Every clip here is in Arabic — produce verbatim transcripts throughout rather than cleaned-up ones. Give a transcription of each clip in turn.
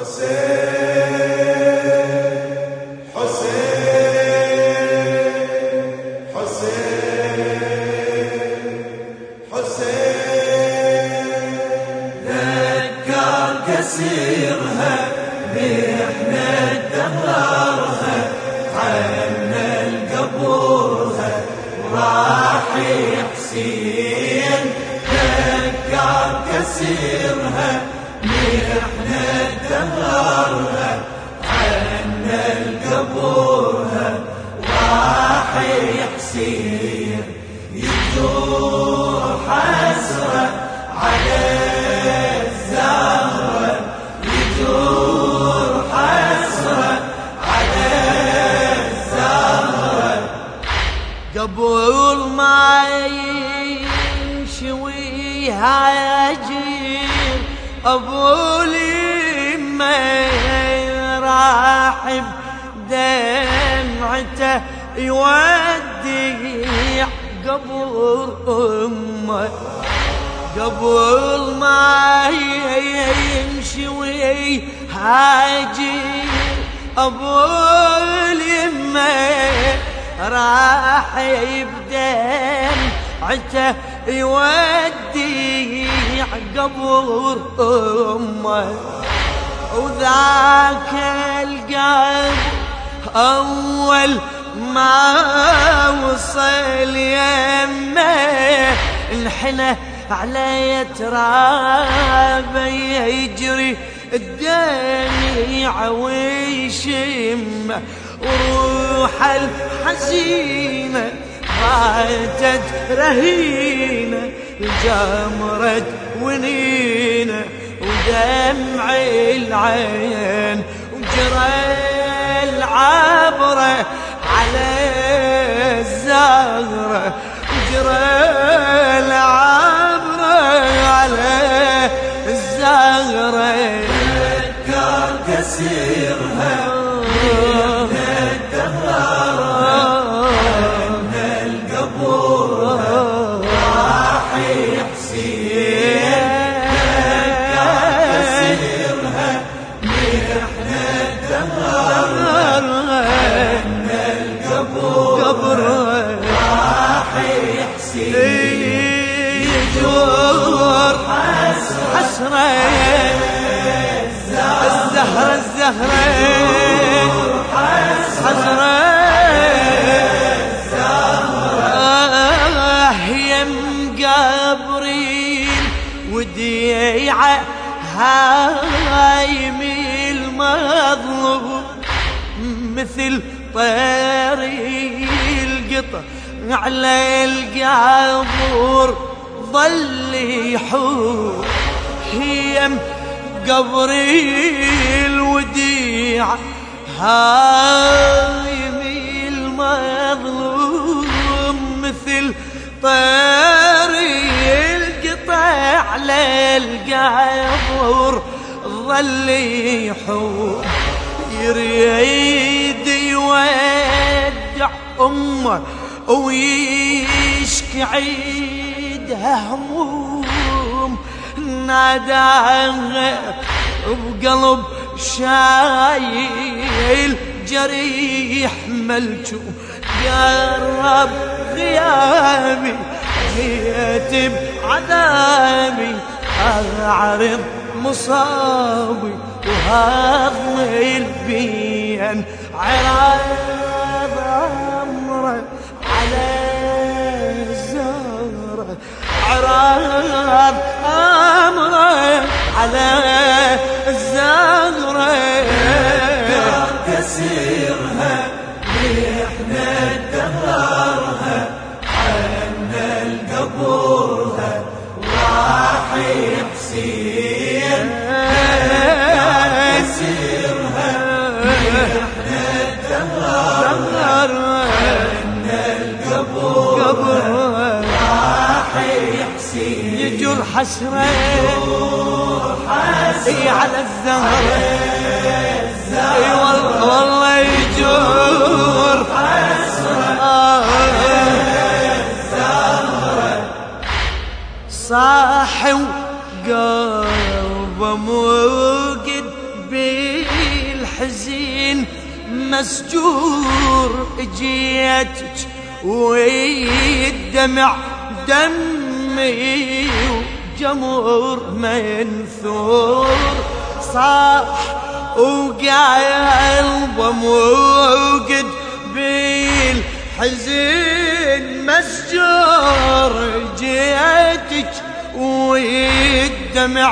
كسيرها بإحنا دهرها عنا القبورها وراح حسين ذكر كسيرها بإحنا دهرها عنا القبورها وراح حسين يجور حسرة على الزهرة يجور حسرة على الزهرة قبل ما ينشوي هاجر أبو اليمة راح بدمعته يوديع قبر أمه قبل ما يمشي ويهاجر أبو اليمة راح بدمعته يوديع قبر أمه وذاك القلب أول ما وصل يمه انحنى على ترابه يجري الدمع ويشم وروح الحزينة باتت رهينة جمرت ونينة ودمع العين وجرى العبرة على الزهرة وجرى العبرة على الزهرة ذكر كسيرها دهرها عنا القبورها راح حسين ذكر كسيرها احنا دهرها عنا القبورها راح حسين يجور حسرة الزهرة الزهرة حسرة يم قبرين وديعة هايم المظلوم مثل طير القطر على القبور ظل يحور هيم قبري الوديع هايم المظلوم مثل طير القطع على القبور ظل يحور يريد يودع أمه ويشكي عيدها هموم ناداها بقلب شايل جريح ملجوم قرب غيابي جيت بعذابي أعرض مصابي وهضم البين عراض أمره على الزهرة عراض أمره على الزهرة كسيرها احنا دهرها عنا القبورها راح حسين كسيرها احنا دهرها عنا القبورها راح حسين يجر حسرة اي على الزهرة اي والله يجر حسرة صاحي وقلبه موقد بي مسجور جيتك والدمع دمي وجمر منثور صاح وقلبه موقد بالحزن مسجور جيتك والدمع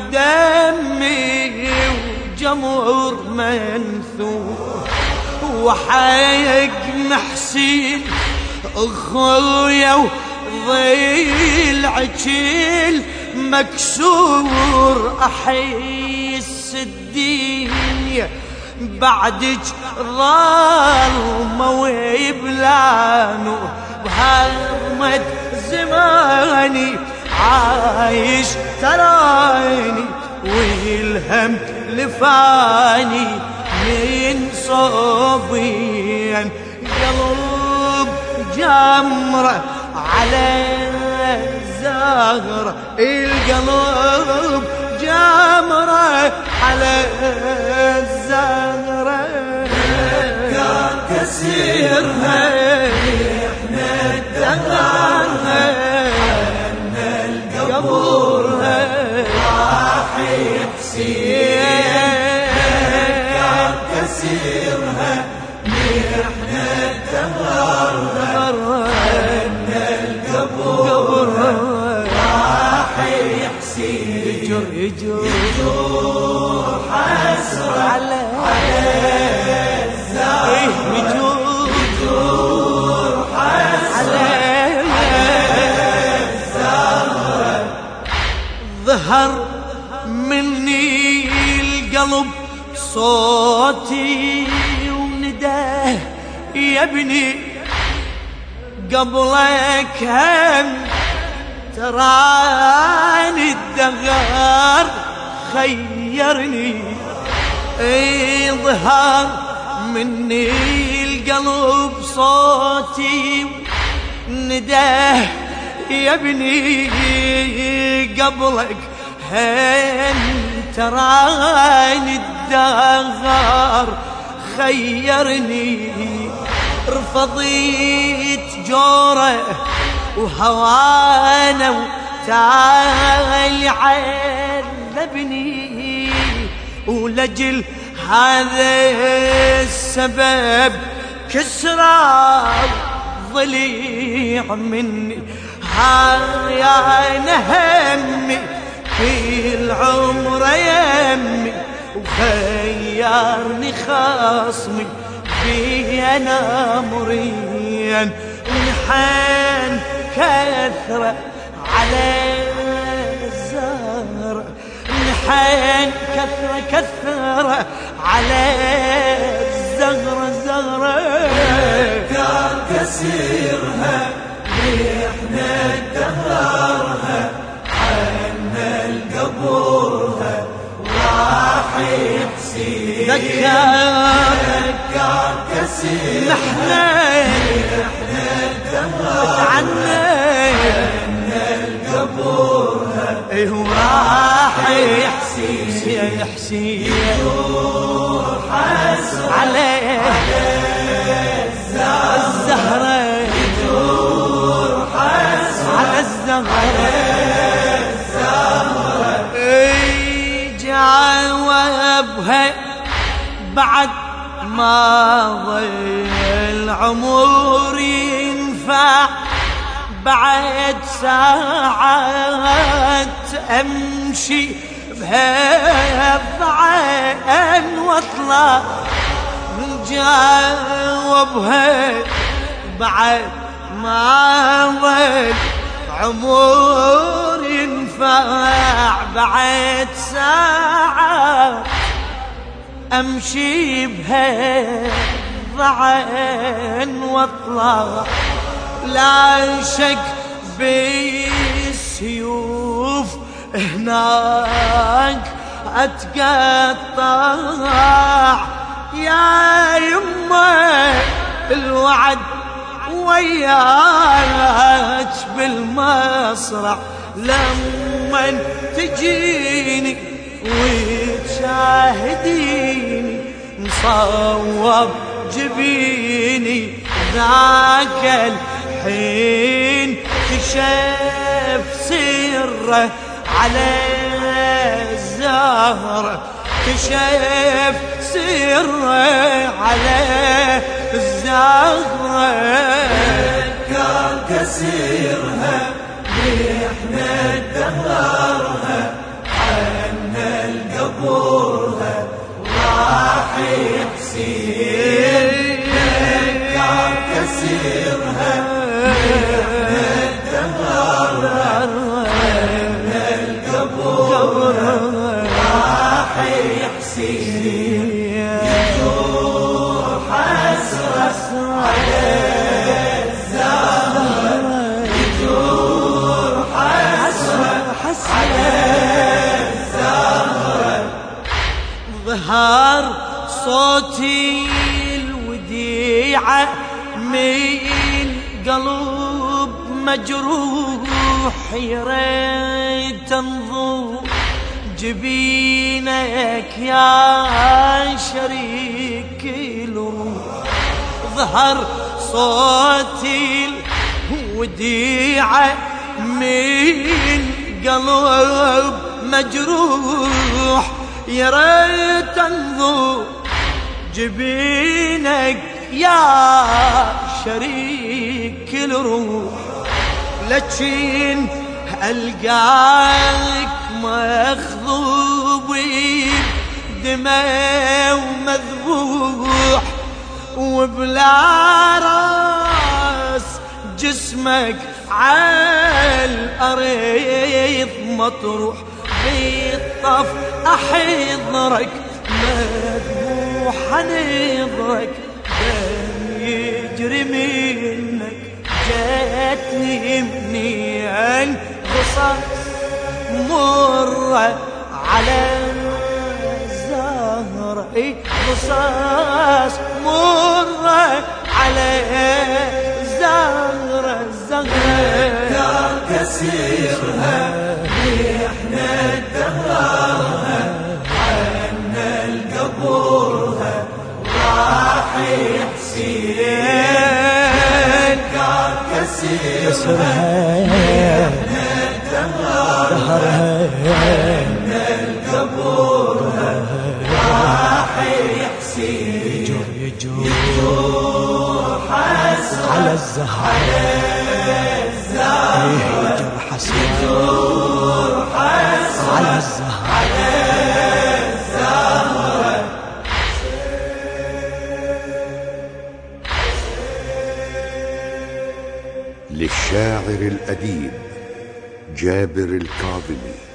دمي وجمر منثور وحق محسين اخويا وضيل عجيل مكسور احس الدنيا بعدك ظلمة ويبلانو بهرمة زماني عايش تراني والهم لفاني من صوبين قلب جمرة على الزهرة القلب جمرة على الزهرة كان كسيرها احنا دقرها ان القبور راح يحسين كان كسيرها احنا دقرها ان القبور راح يحسين يجر يجر يجر حسرة على الزهر يجر يجر حسرة على الزهر ظهر مني القلب صوتي ونداه يا ابني قبلك هم تراني الدهر خيرني ظهر مني القلب صوتي نداه يا ابني قبلك هم تراني الدهر خيرني رفضيت جوره وهوانا وتالي عذبني ولجل هذا السبب كسرى ضليع مني هاي انا همي في العمر يمي وخيرني خصمي في انا مريان ونحن كثرة على الزهرة نحن كثرة كثرة على الزهرة زهرة كان كسيرها احنا دهرها عنا القبورها راح يحسين ذكر ذكر كسير نحن عنا القبورها ايه راح يحسين يحسين يدور حسرة عليه الزهرة يدور حسرة على الزهرة ايه جاوبها بعد ما ضل العمر ينفع بعد ساعات امشي بها بعين واطلع جاوبها بعد ما ضل عمر ينفع بعد ساعات امشي بها ضعن واطلع لا شك بالسيوف هناك اتقطع يا يمه الوعد وياك بالمصرع لما تجيني وتشاهديني مصوب جبيني ذاك الحين كشف سره على الزهرة كشف سره على الزهرة كان كسيرها ريحنا دمرها عنا القبورها راح يحسين كان كسيرها ريحنا دمرها عنا القبورها راح يحسين يجور حسرة على ظهر صوتي الوديعة من قلب مجروح يريد تنظر جبينك يا شريك الروح ظهر صوتي الوديعة من قلب مجروح يا ريت تنظر جبينك يا شريك الروح لكن ألقاك مخضوب دماء ومذبوح وبلا راس جسمك عالأرض مطروح بالطف أحضرك مذبوح نظرك دم يجري منك جاتني منين قصص مرة على الزهرة قصص مرة على الزهرة الزهرة كان كسيرها ريحنا دمرها عنا القبورها راح يحسين كان كسيرها ريحنا دمرها عنا القبورها راح يحسين يجور حسرة على الزهرة يجور حسرة على الزهرة للشاعر الأديب جابر الكاظمي.